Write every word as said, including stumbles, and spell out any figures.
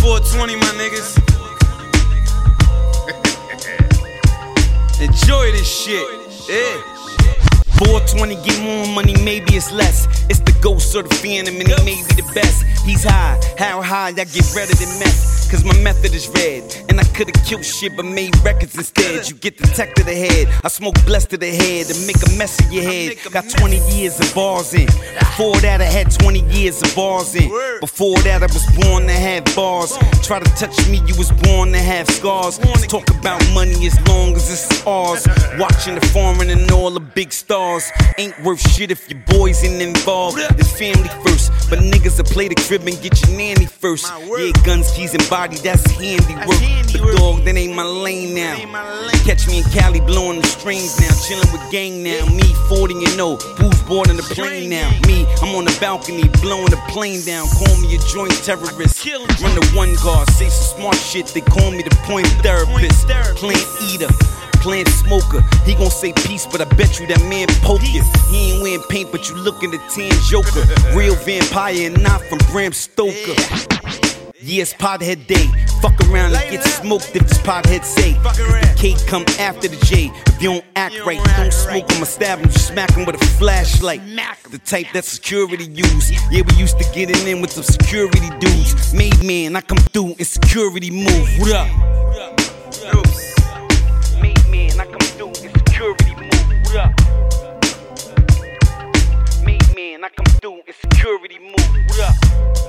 four twenty, my niggas. Enjoy this shit. Yeah. four twenty, get more money, maybe it's less. It's the ghost of the phantom, and he may be the best. He's high, how high, I get redder than meth. Cause my method is red, and I could've killed shit but made records instead. You get the tech to the head, I smoke blessed to the head to make a mess of your head. Got twenty years of bars in. Before that I had twenty years of bars in. Before that I was born to have bars. Try to touch me, you was born to have scars. Let's talk about money as long as it's ours. Watching the foreign and all the big stars. Ain't worth shit if your boys ain't involved. It's family first, but niggas that play the crib and get your nanny first. Yeah, guns, keys, and body, that's handiwork. But dog, that ain't my lane now. Catch me in Cali blowing the strings now. Chilling with gang now. Me, forty and oh, who's boarding the plane now? Me, I'm on the balcony blowing the plane down. Call me a joint terrorist. Run the one guard, say some smart shit. They call me the point therapist. Plant eater. Plant smoker, he gon' say peace, but I bet you that man poke you. He ain't wearing paint, but you lookin' at Tan Joker. Real vampire and not from Bram Stoker. Yeah, it's pothead day. Fuck around and get smoked if this pothead say. The K come after the J. If you don't act right, don't smoke him or stab him, just smack him with a flashlight. The type that security use. Yeah, we used to get it in with some security dudes. Made man, I come through in security move. What up? I come through in security move. What up? Made man, I come through in security move. What up?